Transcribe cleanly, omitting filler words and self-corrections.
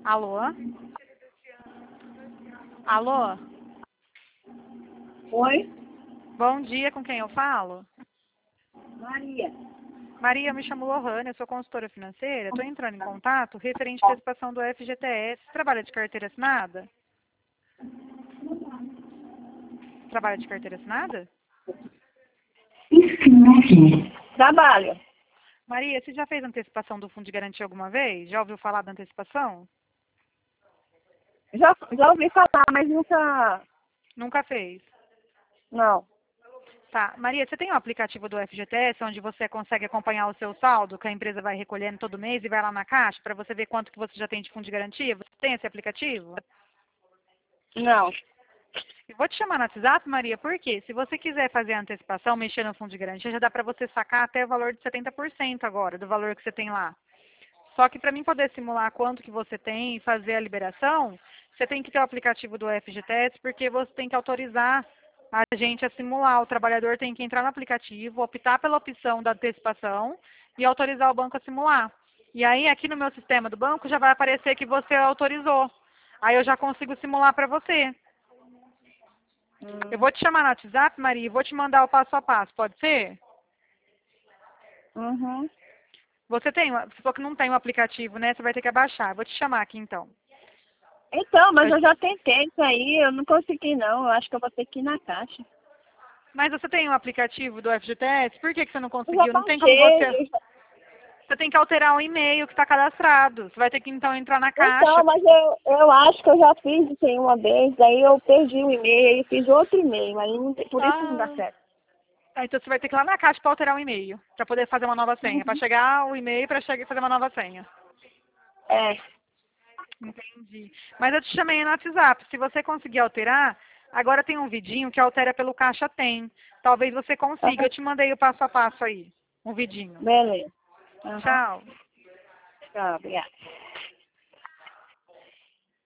Alô? Alô? Oi? Bom dia, com quem eu falo? Maria. Maria, eu me chamo Lohane, eu sou consultora financeira. Estou entrando em contato referente à antecipação do FGTS. Trabalha de carteira assinada? Trabalha de carteira assinada? Trabalho. Maria, você já fez antecipação do Fundo de Garantia alguma vez? Já ouviu falar da antecipação? Já ouvi falar, mas nunca... Nunca fez. Não. Tá. Maria, você tem um aplicativo do FGTS onde você consegue acompanhar o seu saldo, que a empresa vai recolhendo todo mês e vai lá na caixa para você ver quanto que você já tem de fundo de garantia? Você tem esse aplicativo? Não. Eu vou te chamar no WhatsApp, Maria, porque se você quiser fazer a antecipação, mexer no fundo de garantia, já dá para você sacar até o valor de 70% agora, do valor que você tem lá. Só que para mim poder simular quanto que você tem e fazer a liberação, você tem que ter o aplicativo do FGTS, porque você tem que autorizar a gente a simular. O trabalhador tem que entrar no aplicativo, optar pela opção da antecipação e autorizar o banco a simular. E aí, aqui no meu sistema do banco, já vai aparecer que você autorizou. Aí eu já consigo simular para você. Eu vou te chamar no WhatsApp, Maria, e vou te mandar o passo a passo, pode ser? Uhum. Você falou que não tem o aplicativo, né? Você vai ter que abaixar. Vou te chamar aqui então. Então, mas eu já tentei isso aí, eu não consegui não. Eu acho que eu vou ter que ir na caixa. Mas você tem o aplicativo do FGTS? Por que você não Eu já conseguiu? Não tem como baixei. você... Você tem que alterar o e-mail que está cadastrado. Você vai ter que então entrar na Então, caixa. mas eu acho que eu já fiz isso aí uma vez, daí eu perdi o e-mail, aí fiz outro e-mail, aí não, por isso não dá certo. Então você vai ter que ir lá na caixa para alterar o e-mail, para poder fazer uma nova senha. Para chegar o e-mail para fazer uma nova senha. É. Entendi. Mas eu te chamei no WhatsApp. Se você conseguir alterar, agora tem um vidinho que altera pelo Caixa Tem. Talvez você consiga. Eu te mandei o passo a passo aí. Um vidinho. Beleza. Uhum. Tchau. Tá, obrigada.